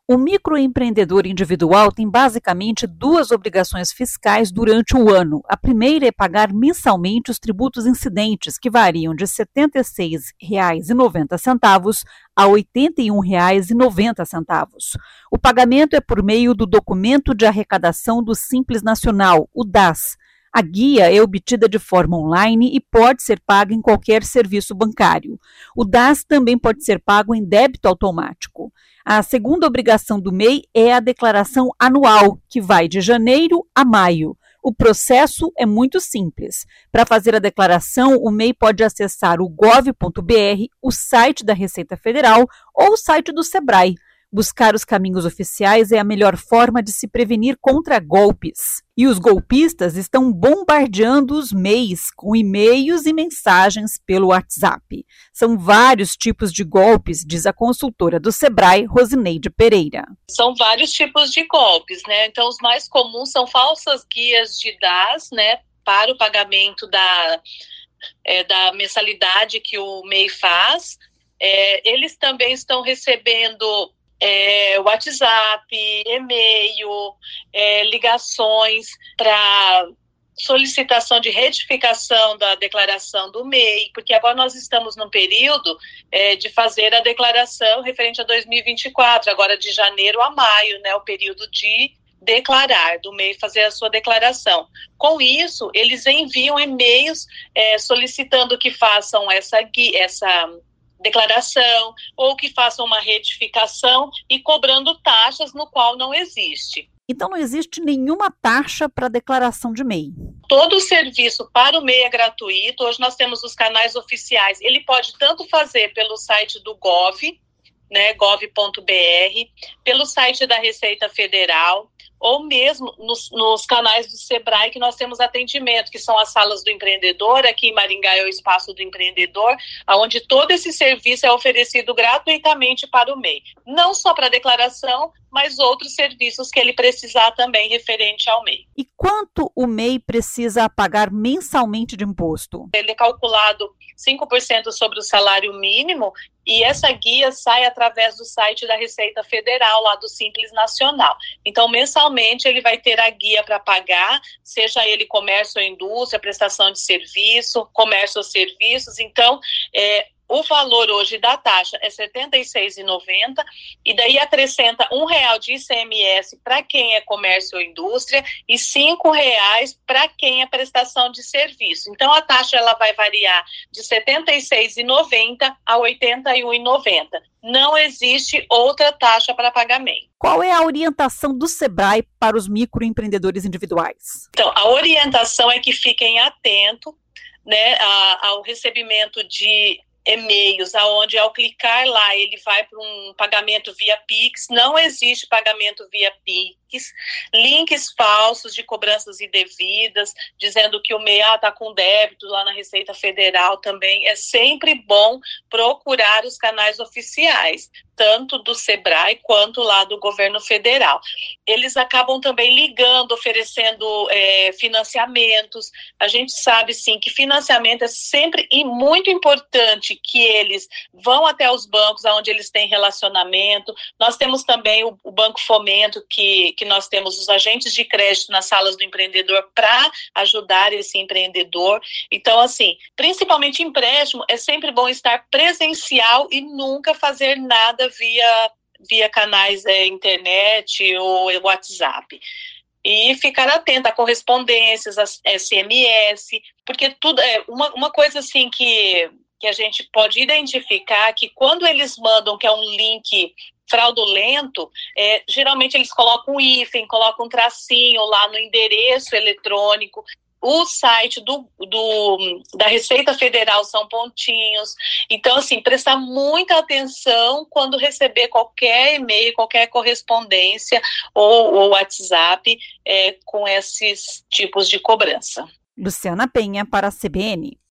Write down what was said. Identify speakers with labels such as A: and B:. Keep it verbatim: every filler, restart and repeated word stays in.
A: O microempreendedor individual tem basicamente duas obrigações fiscais durante o ano. A primeira é pagar mensalmente os tributos incidentes, que variam de setenta e seis reais e noventa centavos a oitenta e um reais e noventa centavos. O pagamento é por meio do Documento de Arrecadação do Simples Nacional, o D A S. A guia é obtida de forma online e pode ser paga em qualquer serviço bancário. O D A S também pode ser pago em débito automático. A segunda obrigação do M E I é a declaração anual, que vai de janeiro a maio. O processo é muito simples. Para fazer a declaração, o M E I pode acessar o gov ponto br, o site da Receita Federal ou o site do Sebrae. Buscar os caminhos oficiais é a melhor forma de se prevenir contra golpes. E os golpistas estão bombardeando os M E Is com e-mails e mensagens pelo WhatsApp. São vários tipos de golpes, diz a consultora do Sebrae, Rosineide Pereira.
B: São vários tipos de golpes, né? Então, os mais comuns são falsas guias de D A S, né, para o pagamento da, é, da mensalidade que o M E I faz. É, eles também estão recebendo É, WhatsApp, e-mail, é, ligações para solicitação de retificação da declaração do M E I, porque agora nós estamos num período é, de fazer a declaração referente a dois mil e vinte e quatro, agora de janeiro a maio, né, o período de declarar, do M E I fazer a sua declaração. Com isso, eles enviam e-mails é, solicitando que façam essa guia, essa declaração, ou que façam uma retificação e cobrando taxas no qual não existe.
A: Então não existe nenhuma taxa para declaração de M E I?
B: Todo o serviço para o M E I é gratuito. Hoje nós temos os canais oficiais. Ele pode tanto fazer pelo site do Gov, né, gov ponto br, pelo site da Receita Federal, ou mesmo nos, nos canais do Sebrae, que nós temos atendimento, que são as salas do empreendedor. Aqui em Maringá é o Espaço do Empreendedor, onde todo esse serviço é oferecido gratuitamente para o M E I. Não só para declaração, mas outros serviços que ele precisar também referente ao M E I.
A: E quanto o M E I precisa pagar mensalmente de imposto?
B: Ele é calculado cinco por cento sobre o salário mínimo, e essa guia sai através do site da Receita Federal, lá do Simples Nacional. Então, mensalmente, ele vai ter a guia para pagar, seja ele comércio ou indústria, prestação de serviço, comércio ou serviços. Então, é, o valor hoje da taxa é setenta e seis reais e noventa centavos, e daí acrescenta um real de I C M S para quem é comércio ou indústria e cinco reais para quem é prestação de serviço. Então, a taxa ela vai variar de setenta e seis reais e noventa centavos a oitenta e um reais e noventa centavos. Não existe outra taxa para pagamento.
A: Qual é a orientação do Sebrae para os microempreendedores individuais?
B: Então, a orientação é que fiquem atentos, né, a, ao recebimento de e-mails, aonde ao clicar lá ele vai para um pagamento via Pix. Não existe pagamento via Pix. Links falsos de cobranças indevidas, dizendo que o M E I está com débito lá na Receita Federal também. É sempre bom procurar os canais oficiais, tanto do Sebrae quanto lá do governo federal. Eles acabam também ligando, oferecendo é, financiamentos. A gente sabe, sim, que financiamento é sempre e muito importante que eles vão até os bancos onde eles têm relacionamento. Nós temos também o, o Banco Fomento, que, que nós temos os agentes de crédito nas salas do empreendedor para ajudar esse empreendedor. Então, assim, principalmente empréstimo, é sempre bom estar presencial e nunca fazer nada via, via canais é, internet ou WhatsApp. E ficar atento a correspondências, a S M S, porque tudo é uma, uma coisa assim que, que a gente pode identificar, que quando eles mandam que é um link fraudulento, é, geralmente eles colocam um hífen, colocam um tracinho lá no endereço eletrônico. O site do, do, da Receita Federal são pontinhos. Então, assim, prestar muita atenção quando receber qualquer e-mail, qualquer correspondência ou, ou WhatsApp é, com esses tipos de cobrança.
A: Luciana Penha para a C B N.